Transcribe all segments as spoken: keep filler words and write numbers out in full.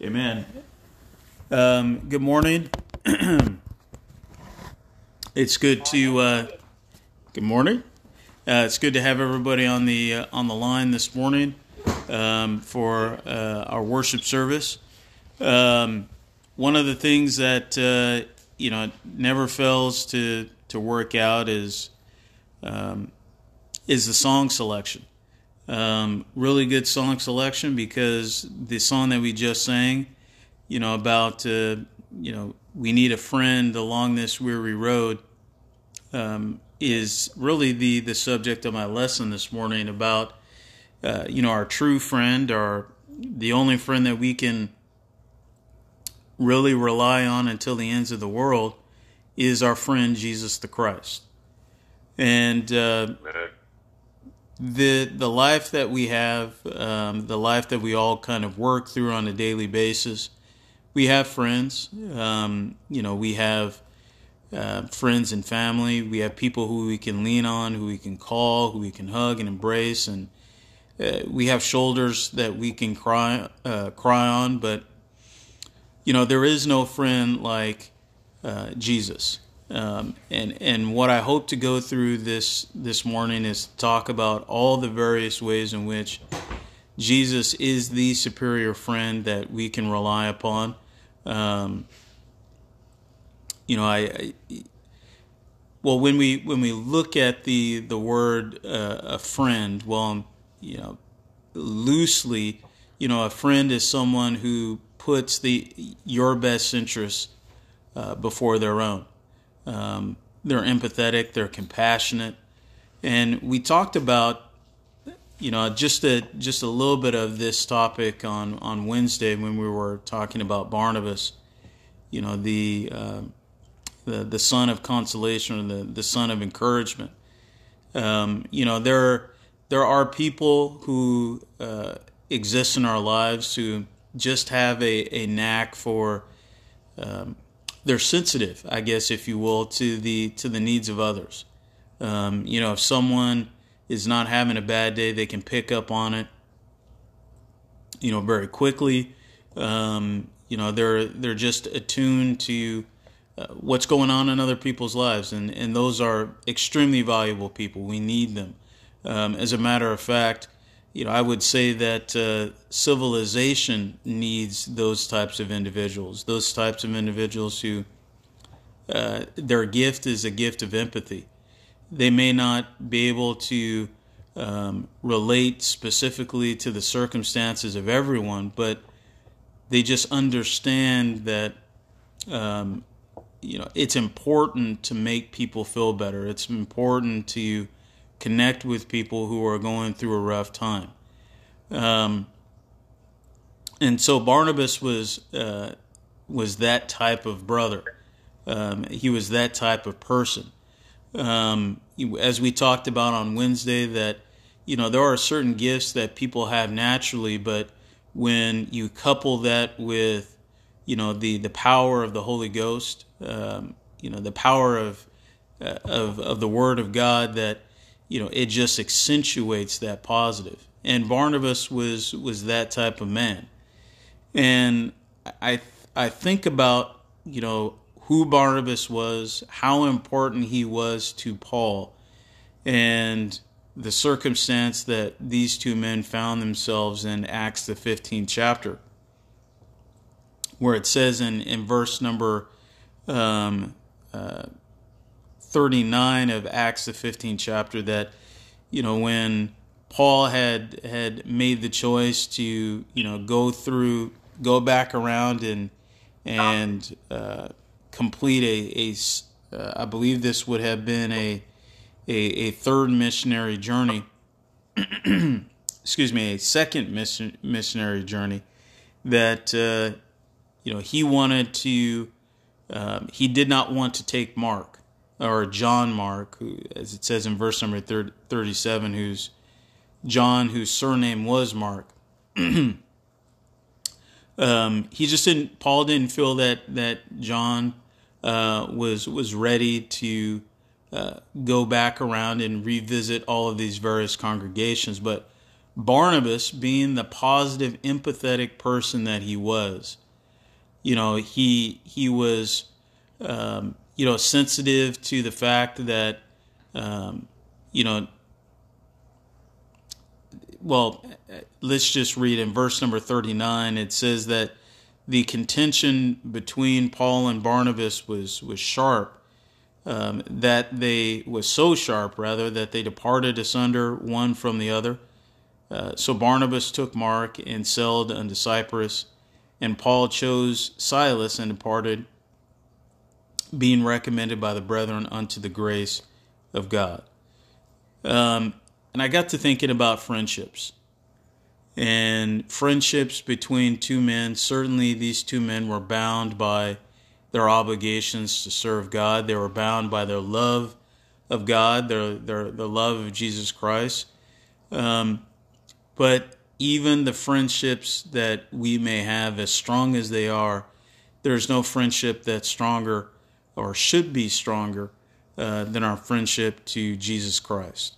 Amen. Um, good morning. It's good to. Uh, good morning. Uh, it's good to have everybody on the uh, on the line this morning um, for uh, our worship service. Um, one of the things that uh, you know never fails to to work out is um, is the song selection. Um, really good song selection, because the song that we just sang, you know, about, uh, you know, we need a friend along this weary road, um, is really the, the subject of my lesson this morning about, uh, you know, our true friend, our, the only friend that we can really rely on until the ends of the world is our friend, Jesus the Christ. And, uh, The the life that we have, um, the life that we all kind of work through on a daily basis, we have friends. Um, you know, we have uh, friends and family. We have people who we can lean on, who we can call, who we can hug and embrace, and uh, we have shoulders that we can cry uh, cry on. But you know, there is no friend like uh, Jesus. Um, and and what I hope to go through this this morning is to talk about all the various ways in which Jesus is the superior friend that we can rely upon. Um, you know, I, I well when we when we look at the the word uh, a friend, well, you know, loosely, you know, a friend is someone who puts the your best interests uh, before their own. Um, they're empathetic, they're compassionate, and we talked about, you know, just a just a little bit of this topic on, on Wednesday when we were talking about Barnabas, you know, the uh, the the son of consolation, or the, the son of encouragement. Um, you know, there there are people who uh, exist in our lives who just have a, a knack for. Um, They're sensitive, I guess, if you will, to the to the needs of others. Um, you know, if someone is not having a bad day, they can pick up on it, you know, very quickly. Um, you know, they're they're just attuned to uh, what's going on in other people's lives, and, and those are extremely valuable people. We need them. Um, as a matter of fact, you know, I would say that uh, civilization needs those types of individuals, those types of individuals who uh, their gift is a gift of empathy. They may not be able to um, relate specifically to the circumstances of everyone, but they just understand that, um, you know, it's important to make people feel better. It's important to connect with people who are going through a rough time. Um, and so Barnabas was uh, was that type of brother. Um, he was that type of person. Um, as we talked about on Wednesday, that, you know, there are certain gifts that people have naturally, but when you couple that with, you know, the, the power of the Holy Ghost, um, you know, the power of, uh, of of the Word of God, that, you know, it just accentuates that positive. And Barnabas was was that type of man. And I I think about, you know, who Barnabas was, how important he was to Paul, and the circumstance that these two men found themselves in Acts the fifteenth chapter, where it says in, in verse number um, uh, thirty-nine of Acts the fifteenth chapter that, you know, when Paul had had made the choice to, you know, go through, go back around and and uh, complete a, a uh, I believe this would have been a a, a third missionary journey. Excuse me, a second mission, missionary journey. That uh, you know, he wanted to. Um, he did not want to take Mark, or John Mark, who, as it says in verse number thirty-seven, who's John, whose surname was Mark. um, he just didn't. Paul didn't feel that that John uh, was was ready to uh, go back around and revisit all of these various congregations. But Barnabas, being the positive, empathetic person that he was, you know, he he was, um, you know, sensitive to the fact that, um, you know, well, let's just read in verse number thirty-nine. It says that the contention between Paul and Barnabas was was sharp, um, that they was so sharp, rather, that they departed asunder one from the other. Uh, so Barnabas took Mark and sailed unto Cyprus, and Paul chose Silas and departed, being recommended by the brethren unto the grace of God. Um, and I got to thinking about friendships. And friendships between two men. Certainly these two men were bound by their obligations to serve God. They were bound by their love of God, their their the love of Jesus Christ. Um, but even the friendships that we may have, as strong as they are, there's no friendship that's stronger or should be stronger uh, than our friendship to Jesus Christ.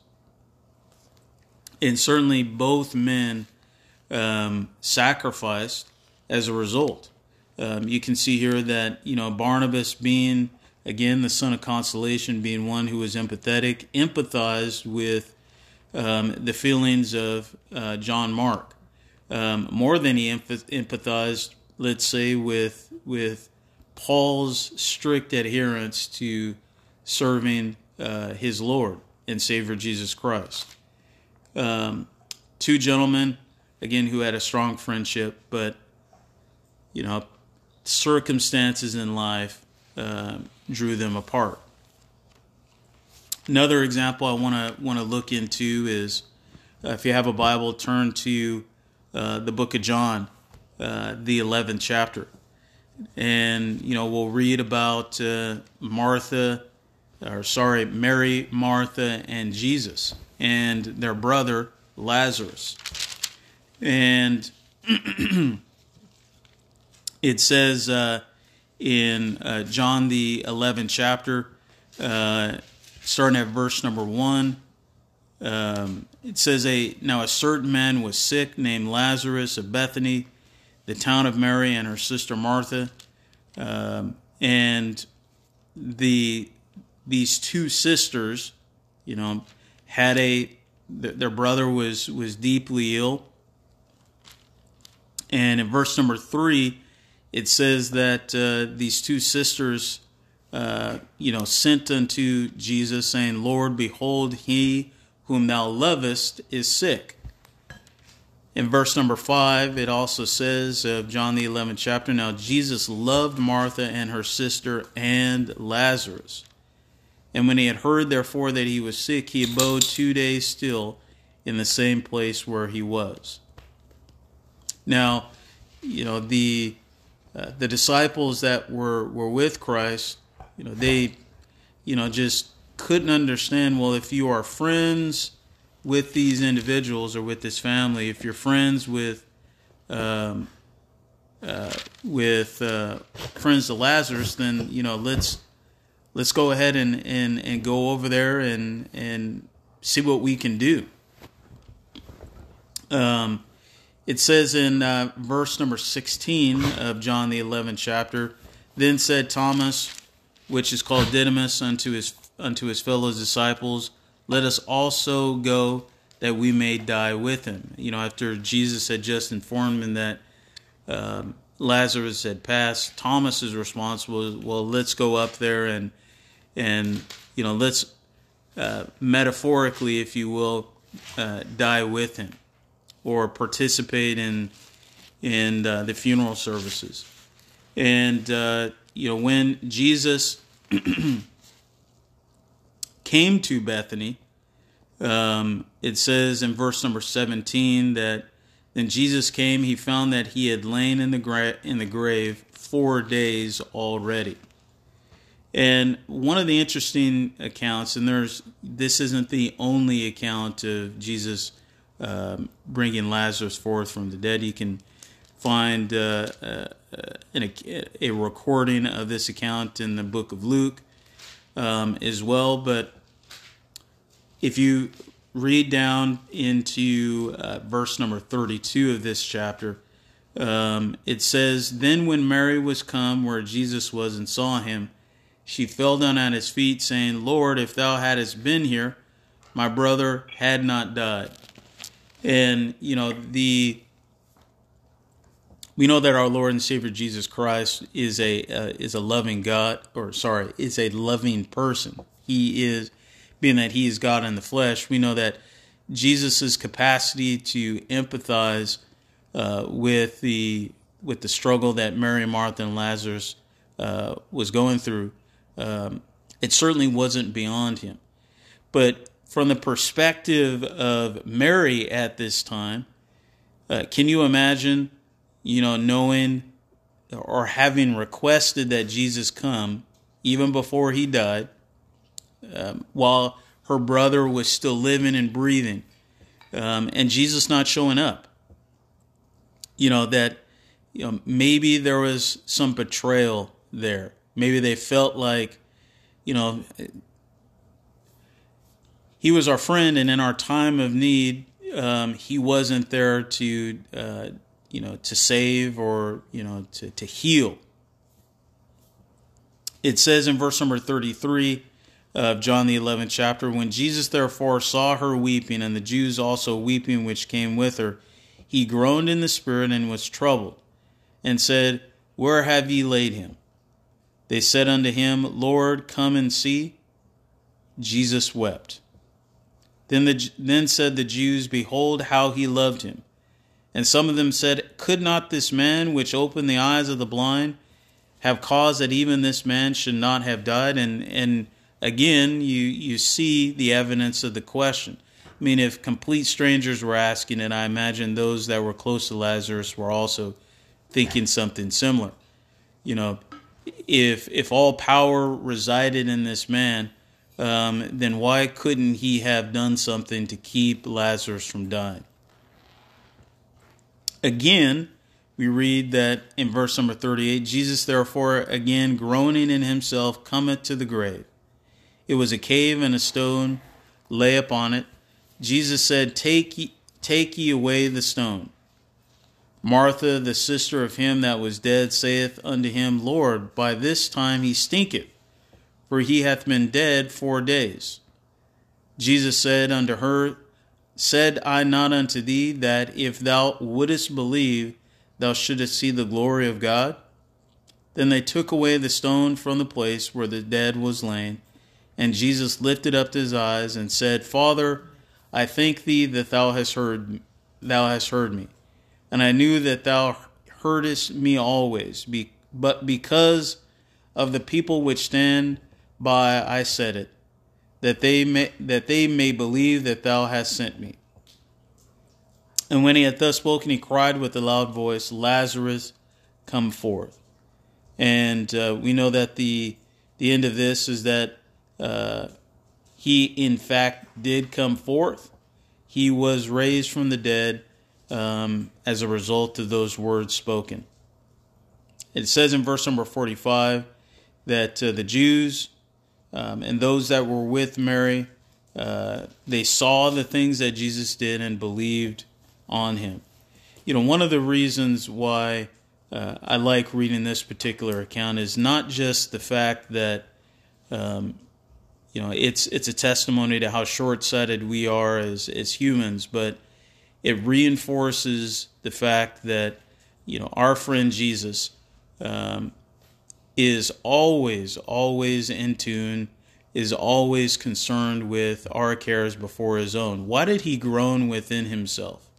And certainly both men Um, sacrificed as a result. Um, you can see here that, you know, Barnabas, being, again, the son of consolation, being one who was empathetic, empathized with um, the feelings of uh, John Mark. Um, more than he empath- empathized, let's say, with, with Paul's strict adherence to serving uh, his Lord and Savior Jesus Christ. Um, two gentlemen, again, who had a strong friendship, but, you know, circumstances in life uh, drew them apart. Another example I want to want to look into is, uh, if you have a Bible, turn to uh, the book of John, uh, the eleventh chapter. And, you know, we'll read about uh, Martha, or sorry, Mary, Martha, and Jesus, and their brother, Lazarus. And it says uh, in uh, John the eleventh chapter, uh, starting at verse number one, um, it says, "A now a certain man was sick, named Lazarus of Bethany, the town of Mary and her sister Martha, um, and the these two sisters, you know, had a their brother was was deeply ill." And in verse number three, it says that uh, these two sisters, uh, you know, sent unto Jesus, saying, "Lord, behold, he whom thou lovest is sick." In verse number five, it also says of John the eleventh chapter, "Now Jesus loved Martha and her sister and Lazarus. And when he had heard, therefore, that he was sick, he abode two days still in the same place where he was." Now, you know, the uh, the disciples that were, were with Christ, you know, they, you know, just couldn't understand, well, if you are friends with these individuals or with this family, if you're friends with um, uh, with uh, friends of Lazarus, then, you know, let's let's go ahead and, and, and go over there and and see what we can do. Um. It says in uh, verse number sixteen of John the eleventh chapter, "Then said Thomas, which is called Didymus, unto his unto his fellow disciples, Let us also go, that we may die with him." You know, after Jesus had just informed him that um, Lazarus had passed, Thomas's response was, "Well, let's go up there and and you know, let's uh, metaphorically, if you will, uh, die with him, or participate in in uh, the funeral services." And uh, you know, when Jesus came to Bethany, um, it says in verse number seventeen that then Jesus came. He found that he had lain in the gra- in the grave four days already. And one of the interesting accounts, and there's this isn't the only account of Jesus Um, bringing Lazarus forth from the dead. You can find uh, uh, an, a recording of this account in the book of Luke um, as well. But if you read down into uh, verse number thirty-two of this chapter, um, it says, "Then when Mary was come where Jesus was and saw him, she fell down at his feet, saying, Lord, if thou hadst been here, my brother had not died." And, you know, the we know that our Lord and Savior Jesus Christ is a uh, is a loving God, or sorry, is a loving person. He is, being that he is God in the flesh, we know that Jesus' capacity to empathize uh, with the with the struggle that Mary, Martha, and Lazarus uh, was going through, um, it certainly wasn't beyond him. But from the perspective of Mary at this time, uh, can you imagine, you know, knowing or having requested that Jesus come even before he died, um, while her brother was still living and breathing, um, and Jesus not showing up? You know, that, you know, maybe there was some betrayal there. Maybe they felt like, you know, he was our friend, and in our time of need, um, he wasn't there to, uh, you know, to save or, you know, to, to heal. It says in verse number thirty-three of John the eleventh chapter, "When Jesus therefore saw her weeping, and the Jews also weeping which came with her, he groaned in the spirit and was troubled, and said, Where have ye laid him? They said unto him, Lord, come and see. Jesus wept. Then the then said the Jews, Behold how he loved him. And some of them said, Could not this man which opened the eyes of the blind have caused that even this man should not have died?" And and again, you, you see the evidence of the question. I mean, if complete strangers were asking it, I imagine those that were close to Lazarus were also thinking something similar. You know, if if all power resided in this man, um, then why couldn't he have done something to keep Lazarus from dying? Again, we read that in verse number thirty-eight, "Jesus therefore, again groaning in himself, cometh to the grave. It was a cave, and a stone lay upon it. Jesus said, Take ye, take ye away the stone. Martha, the sister of him that was dead, saith unto him, Lord, by this time he stinketh, for he hath been dead four days. Jesus said unto her, Said I not unto thee that if thou wouldest believe, thou shouldest see the glory of God? Then they took away the stone from the place where the dead was laid. And Jesus lifted up his eyes and said, Father, I thank thee that thou hast heard, thou hast heard me. And I knew that thou heardest me always, be, but because of the people which stand by, I said it, that they may that they may believe that thou hast sent me. And when he had thus spoken, he cried with a loud voice, Lazarus, come forth. And uh, we know that the the end of this is that uh, he, in fact, did come forth. He was raised from the dead um, as a result of those words spoken. It says in verse number forty-five that uh, the Jews um, and those that were with Mary, uh, they saw the things that Jesus did and believed on him. You know, one of the reasons why uh, I like reading this particular account is not just the fact that um, you know it's it's a testimony to how short-sighted we are as as humans, but it reinforces the fact that, you know, our friend Jesus um, is always, always in tune, is always concerned with our cares before his own. Why did he groan within himself?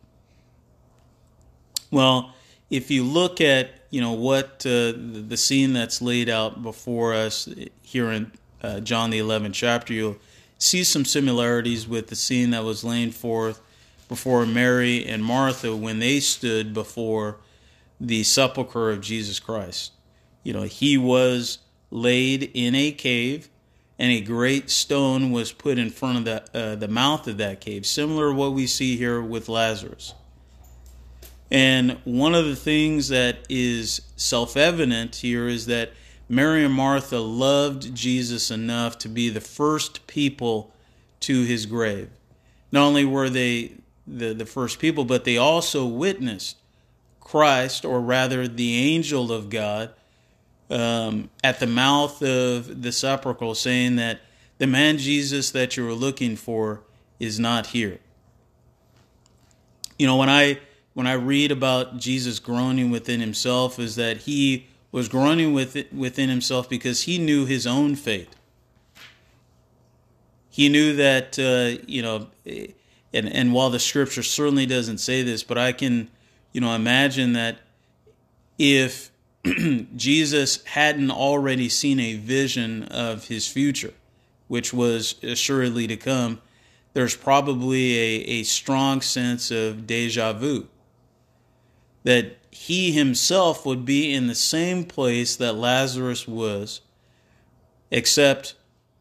Well, if you look at, you know, what uh, the scene that's laid out before us here in uh, John the eleventh chapter, you'll see some similarities with the scene that was laid forth before Mary and Martha when they stood before the sepulcher of Jesus Christ. You know, he was laid in a cave, and a great stone was put in front of the uh, the mouth of that cave, similar to what we see here with Lazarus. And one of the things that is self-evident here is that Mary and Martha loved Jesus enough to be the first people to his grave. Not only were they the, the first people, but they also witnessed Christ, or rather the angel of God, um, at the mouth of the sepulchre, saying that the man Jesus that you were looking for is not here. You know, when I when I read about Jesus groaning within himself, is that he was groaning with it, within himself because he knew his own fate. He knew that, uh, you know, and, and while the scripture certainly doesn't say this, but I can, you know, imagine that if Jesus hadn't already seen a vision of his future, which was assuredly to come, there's probably a, a strong sense of deja vu. That he himself would be in the same place that Lazarus was, except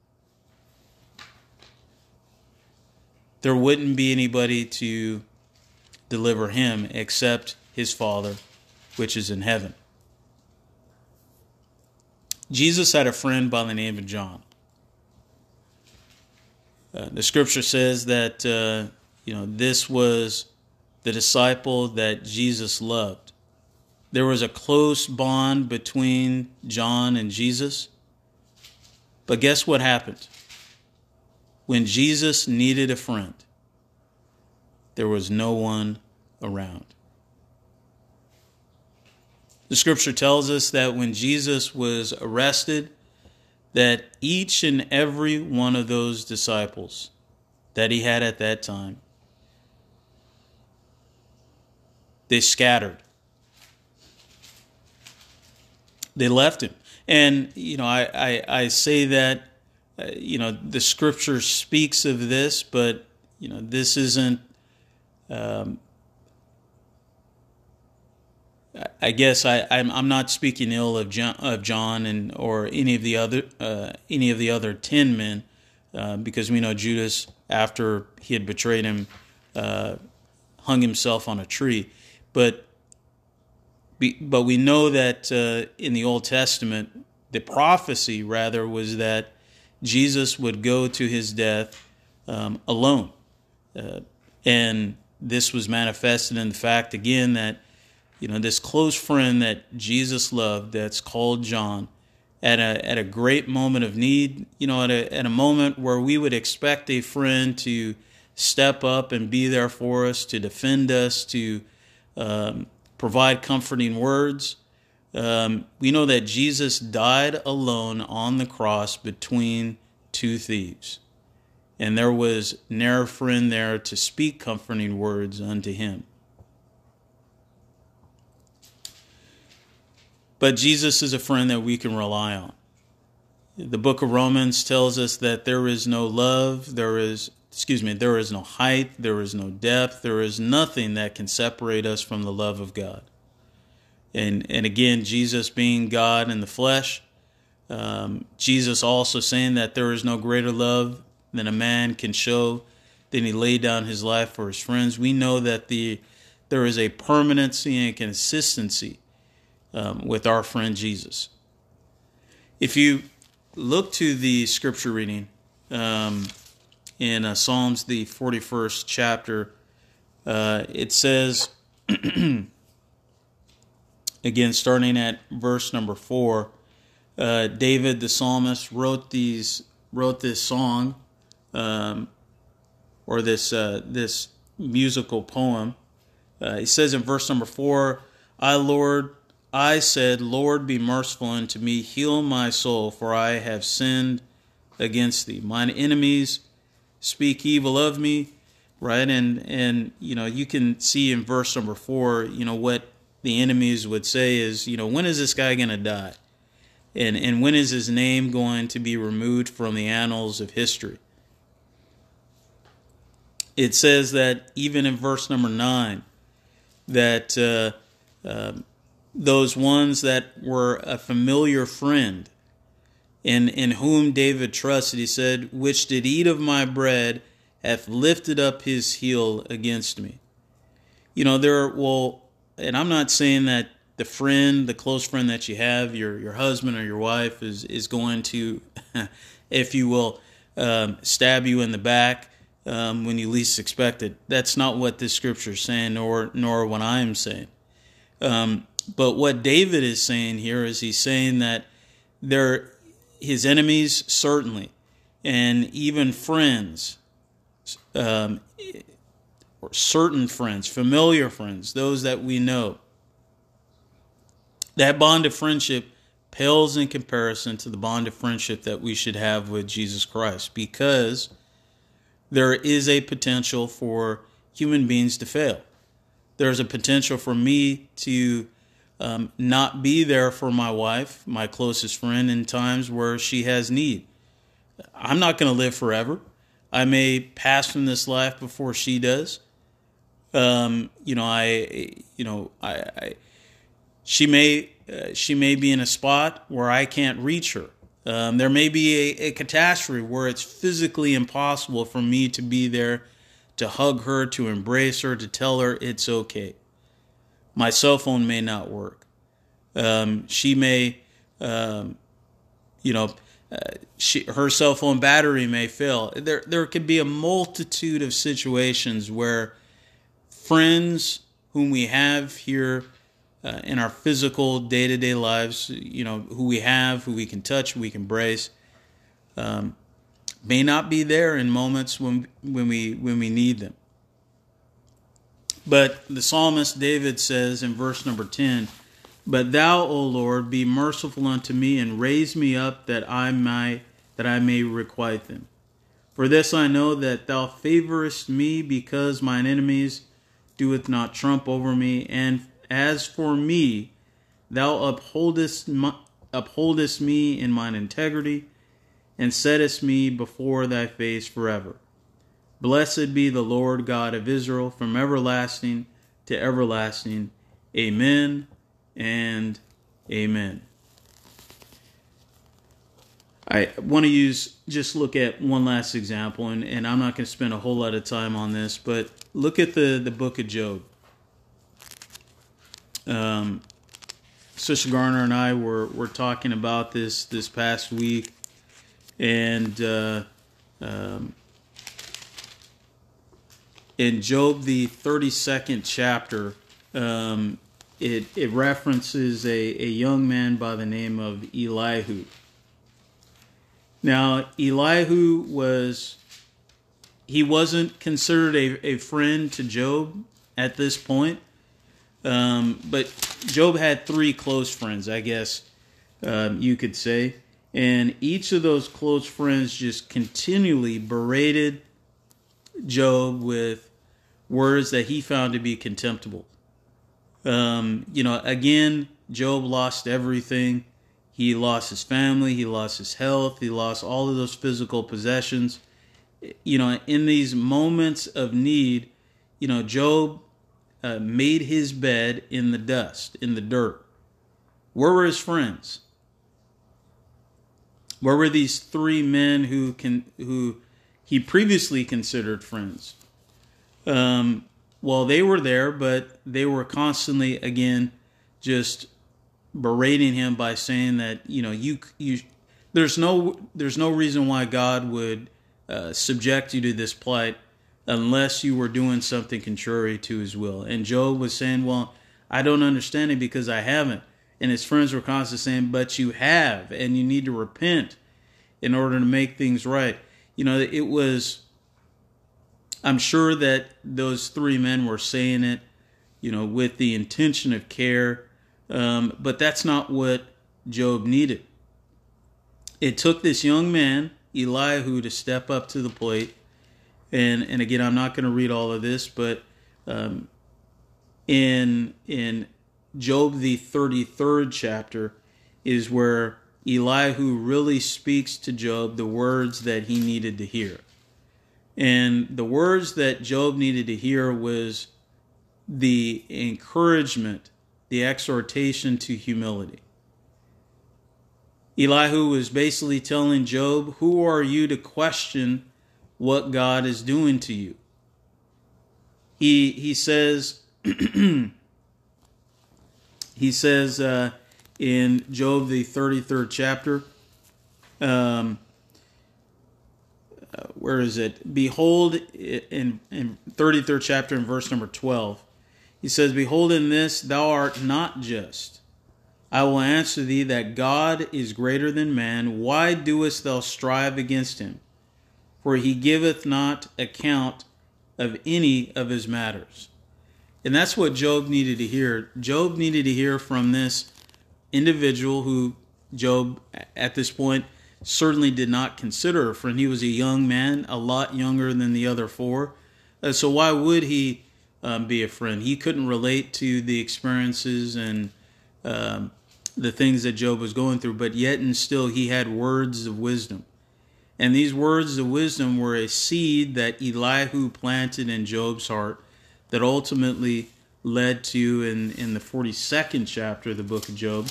there wouldn't be anybody to deliver him except his Father, which is in heaven. Jesus had a friend by the name of John. Uh, the scripture says that uh, you know this was the disciple that Jesus loved. There was a close bond between John and Jesus. But guess what happened? When Jesus needed a friend, there was no one around. The scripture tells us that when Jesus was arrested, that each and every one of those disciples that he had at that time, they scattered. They left him. And, you know, I, I, I say that, uh, you know, the scripture speaks of this, but, you know, this isn't, um, I guess I, I'm, I'm not speaking ill of John, of John and or any of the other uh, any of the other ten men, uh, because we know Judas, after he had betrayed him, uh, hung himself on a tree. But but we know that uh, in the Old Testament, the prophecy rather was that Jesus would go to his death um, alone, uh, and this was manifested in the fact again that, you know, this close friend that Jesus loved, that's called John, at a at a great moment of need, you know, at a at a moment where we would expect a friend to step up and be there for us, to defend us, to um, provide comforting words. Um, we know that Jesus died alone on the cross between two thieves, and there was ne'er a friend there to speak comforting words unto him. But Jesus is a friend that we can rely on. The book of Romans tells us that there is no love, there is, excuse me, there is no height, there is no depth, there is nothing that can separate us from the love of God. And and again, Jesus being God in the flesh, um, Jesus also saying that there is no greater love than a man can show than he laid down his life for his friends. We know that the there is a permanency and consistency Um, with our friend Jesus. If you look to the scripture reading um, in uh, Psalms, the forty-first chapter, uh, it says, again, starting at verse number four, uh, David the psalmist wrote these wrote this song, um, or this uh, this musical poem. Uh, it says in verse number four, "I, Lord, I said, Lord, be merciful unto me, heal my soul, for I have sinned against thee. Mine enemies speak evil of me," right? And, and you know, you can see in verse number four, you know, what the enemies would say is, you know, when is this guy going to die? And, and when is his name going to be removed from the annals of history? It says that even in verse number nine, that uh, uh, those ones that were a familiar friend, in, in whom David trusted, he said, "which did eat of my bread, hath lifted up his heel against me." You know, there will, and I'm not saying that the friend, the close friend that you have, your your husband or your wife, is, is going to, if you will, um, stab you in the back um, when you least expect it. That's not what this scripture is saying, nor nor what I am saying. Um, but what David is saying here is he's saying that they're his enemies, certainly, and even friends, um, or certain friends, familiar friends, those that we know. That bond of friendship pales in comparison to the bond of friendship that we should have with Jesus Christ, because there is a potential for human beings to fail. There's a potential for me to um, not be there for my wife, my closest friend, in times where she has need. I'm not going to live forever. I may pass from this life before she does. Um, you know, I, you know, I, I she may, uh, she may be in a spot where I can't reach her. Um, there may be a, a catastrophe where it's physically impossible for me to be there to hug her, to embrace her, to tell her it's okay. My cell phone may not work. Um, she may, um, you know, uh, she, her cell phone battery may fail. There, there could be a multitude of situations where friends whom we have here uh, in our physical day-to-day lives, you know, who we have, who we can touch, who we can embrace, um, may not be there in moments when when we when we need them. But the psalmist David says in verse number ten, "But thou, O Lord, be merciful unto me, and raise me up that I may that I may requite them. For this I know that thou favorest me, because mine enemies doeth not trump over me. And as for me, thou upholdest my, upholdest me in mine integrity, and settest me before thy face forever. Blessed be the Lord God of Israel, from everlasting to everlasting. Amen and amen." I want to use, just look at one last example, and, and I'm not going to spend a whole lot of time on this, but look at the, the book of Job. Um, Sister Garner and I were, were talking about this this past week, and uh, um, in Job, the thirty-second chapter, um, it, it references a, a young man by the name of Elihu. Now, Elihu was, he wasn't considered a, a friend to Job at this point, um, but Job had three close friends, I guess um, you could say, and each of those close friends just continually berated Job with words that he found to be contemptible. Um, you know, again, Job lost everything. He lost his family, he lost his health, he lost all of those physical possessions. You know, in these moments of need, you know, Job uh, made his bed in the dust, in the dirt. Where were his friends? Where were these three men who can who he previously considered friends? Um, well, they were there, but they were constantly, again, just berating him by saying that, you know, you you there's no there's no reason why God would uh, subject you to this plight unless you were doing something contrary to his will. And Job was saying, well, I don't understand it because I haven't. And his friends were constantly saying, but you have, and you need to repent in order to make things right. You know, it was, I'm sure that those three men were saying it, you know, with the intention of care. Um, but that's not what Job needed. It took this young man, Elihu, to step up to the plate. And and again, I'm not going to read all of this, but um, in in Job, the thirty-third chapter, is where Elihu really speaks to Job the words that he needed to hear. And the words that Job needed to hear was the encouragement, the exhortation to humility. Elihu was basically telling Job, who are you to question what God is doing to you? He he says, he says uh, in Job, the thirty-third chapter, um, uh, where is it? Behold, in, in thirty-third chapter in verse number twelve, he says, behold, in this thou art not just. I will answer thee that God is greater than man. Why doest thou strive against him? For he giveth not account of any of his matters. And that's what Job needed to hear. Job needed to hear from this individual who Job, at this point, certainly did not consider a friend. He was a young man, a lot younger than the other four. Uh, so why would he um, be a friend? He couldn't relate to the experiences and um, the things that Job was going through, but yet and still he had words of wisdom. And these words of wisdom were a seed that Elihu planted in Job's heart that ultimately led to, in, in the forty-second chapter of the book of Job,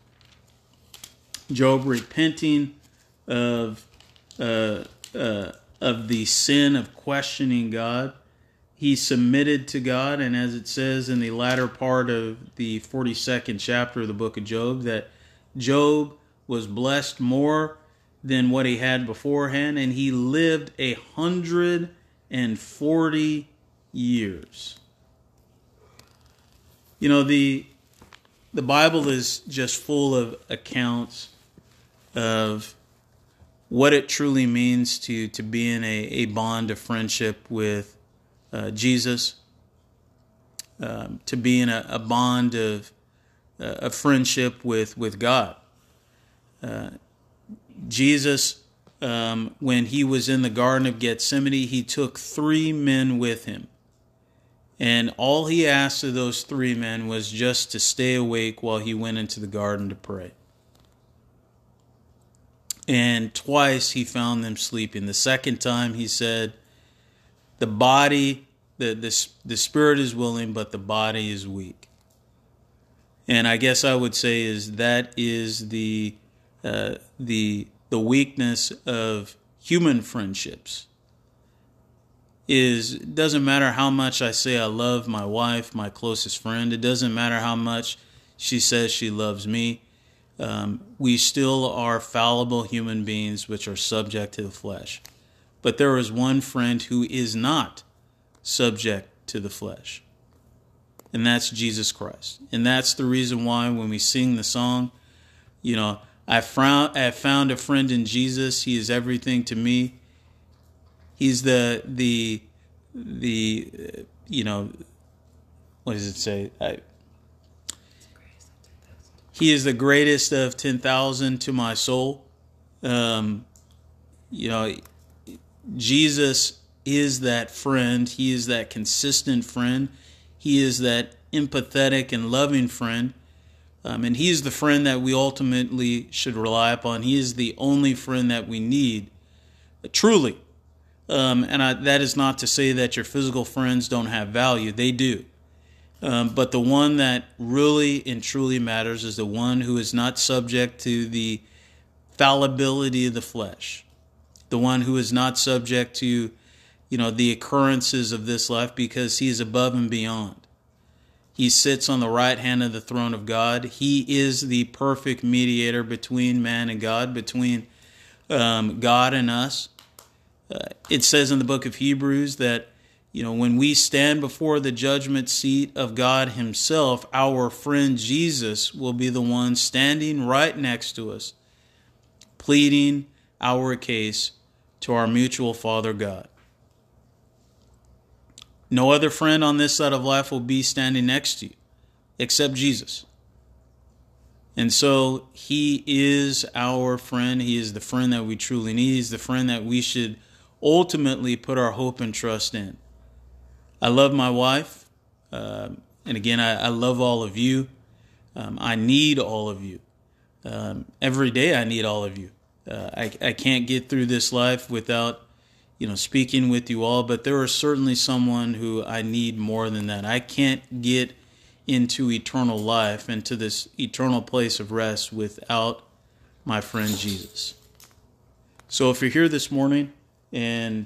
Job repenting of uh, uh, of the sin of questioning God. He submitted to God, and as it says in the latter part of the forty-second chapter of the book of Job, that Job was blessed more than what he had beforehand, and he lived a hundred and forty years. You know, the the Bible is just full of accounts of what it truly means to, to be in a, a bond of friendship with uh, Jesus, um, to be in a, a bond of, uh, of friendship with, with God. Uh, Jesus, um, when he was in the Garden of Gethsemane, he took three men with him. And all he asked of those three men was just to stay awake while he went into the garden to pray. And twice he found them sleeping. The second time he said, the body, the, the, the spirit is willing, but the body is weak. And I guess I would say is that is the uh, the the weakness of human friendships. Is it doesn't matter how much I say I love my wife, my closest friend. It doesn't matter how much she says she loves me. Um, we still are fallible human beings which are subject to the flesh. But there is one friend who is not subject to the flesh. And that's Jesus Christ. And that's the reason why when we sing the song, you know, I found, I found a friend in Jesus. He is everything to me. He's the, the, the, uh, you know, what does it say? I, He is the greatest of ten thousand to my soul. Um, you know, Jesus is that friend. He is that consistent friend. He is that empathetic and loving friend. Um, and he is the friend that we ultimately should rely upon. He is the only friend that we need, uh, truly. Um, and I, that is not to say that your physical friends don't have value. They do. Um, but the one that really and truly matters is the one who is not subject to the fallibility of the flesh. The one who is not subject to, you know, the occurrences of this life, because he is above and beyond. He sits on the right hand of the throne of God. He is the perfect mediator between man and God, between um, God and us. Uh, it says in the book of Hebrews that, you know, when we stand before the judgment seat of God himself, our friend Jesus will be the one standing right next to us, pleading our case to our mutual Father God. No other friend on this side of life will be standing next to you except Jesus. And so he is our friend. He is the friend that we truly need. He's the friend that we should ultimately put our hope and trust in. I love my wife. Uh, and again, I, I love all of you. Um, I need all of you. Um, every day I need all of you. Uh, I, I can't get through this life without, you know, speaking with you all, but there is certainly someone who I need more than that. I can't get into eternal life, into this eternal place of rest without my friend Jesus. So if you're here this morning and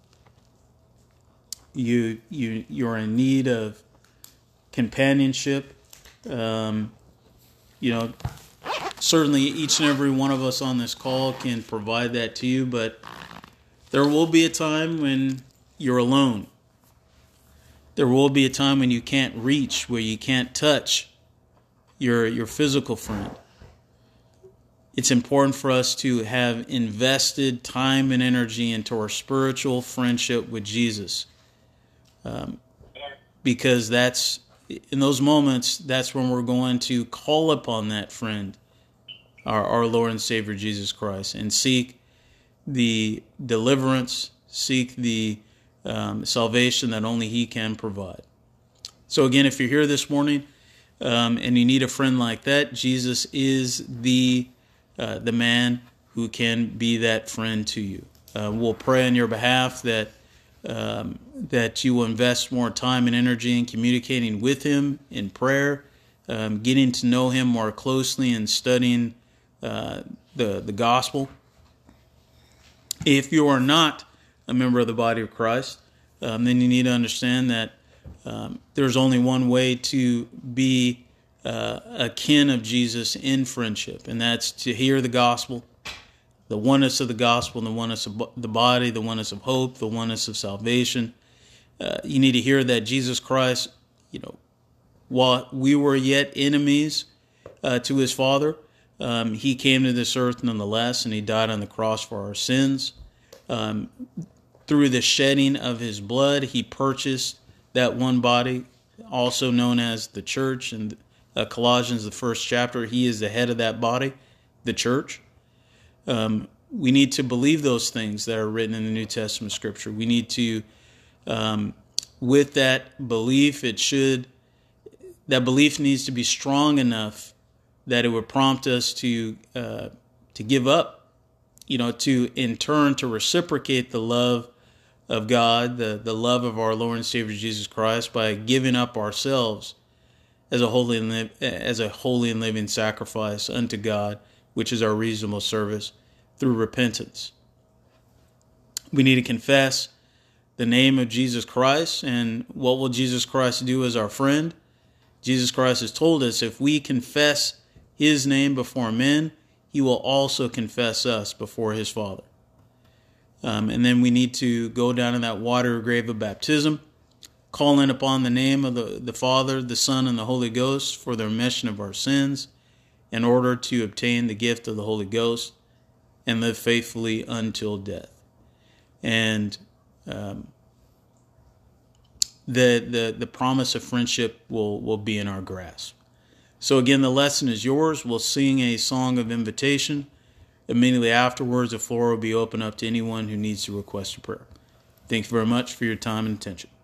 you you you're in need of companionship, um, you know, certainly each and every one of us on this call can provide that to you, but There will be a time when you're alone. There will be a time when you can't reach, where you can't touch your, your physical friend. It's important for us to have invested time and energy into our spiritual friendship with Jesus. Um, because that's, in those moments, that's when we're going to call upon that friend, our, our Lord and Savior Jesus Christ, and seek the deliverance, seek the um, salvation that only He can provide. So again, if you're here this morning um, and you need a friend like that, Jesus is the uh, the man who can be that friend to you. Uh, we'll pray on your behalf that um, that you will invest more time and energy in communicating with Him in prayer, um, getting to know Him more closely, and studying uh, the the gospel. If you are not a member of the body of Christ, um, then you need to understand that um, there's only one way to be uh, a kin of Jesus in friendship, and that's to hear the gospel, the oneness of the gospel, the oneness of the body, the oneness of hope, the oneness of salvation. Uh, you need to hear that Jesus Christ, you know, while we were yet enemies uh, to His Father, Um, He came to this earth nonetheless, and He died on the cross for our sins. Um, through the shedding of His blood, He purchased that one body, also known as the church. In uh, Colossians, the first chapter, He is the head of that body, the church. Um, we need to believe those things that are written in the New Testament Scripture. We need to, um, with that belief, it should, that belief needs to be strong enough that it would prompt us to uh, to give up, you know, to in turn to reciprocate the love of God, the, the love of our Lord and Savior Jesus Christ, by giving up ourselves as a holy and li- as a holy and living sacrifice unto God, which is our reasonable service through repentance. We need to confess the name of Jesus Christ, and what will Jesus Christ do as our friend? Jesus Christ has told us if we confess His name before men, He will also confess us before His Father. Um, and then we need to go down in that water grave of baptism, calling upon the name of the, the Father, the Son, and the Holy Ghost for the remission of our sins, in order to obtain the gift of the Holy Ghost and live faithfully until death. And um, the, the the promise of friendship will, will be in our grasp. So again, the lesson is yours. We'll sing a song of invitation. Immediately afterwards, the floor will be open up to anyone who needs to request a prayer. Thank you very much for your time and attention.